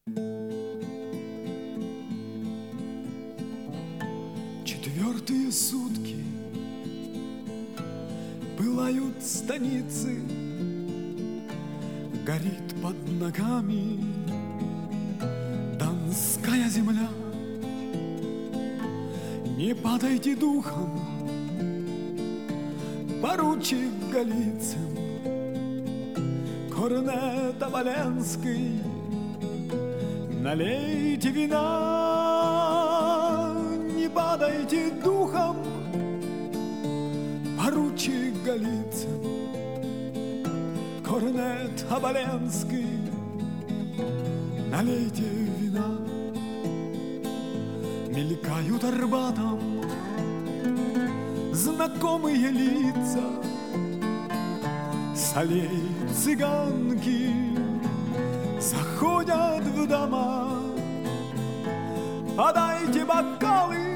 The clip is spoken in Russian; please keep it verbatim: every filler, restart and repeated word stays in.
Четвертые сутки пылают станицы, горит под ногами донская земля. Не падайте духом, поручик Голицын, корнет Оболенский, налейте вина. Не падайте духом, поручик Голицын, корнет Оболенский, налейте вина. Мелькают Арбатом знакомые лица, с аллей цыганки заходят в дома. Подайте бокалы,